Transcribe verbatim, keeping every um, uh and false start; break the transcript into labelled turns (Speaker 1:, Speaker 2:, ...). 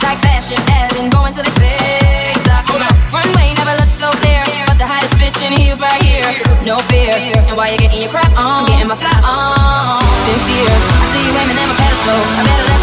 Speaker 1: like fashion, as in going till they say stop. My runway never looked so clear, but the hottest bitch in heels right here. No fear, and while you're getting your crap on, I'm getting my fly on. Sincere, I see you aiming at my pedestal. I better let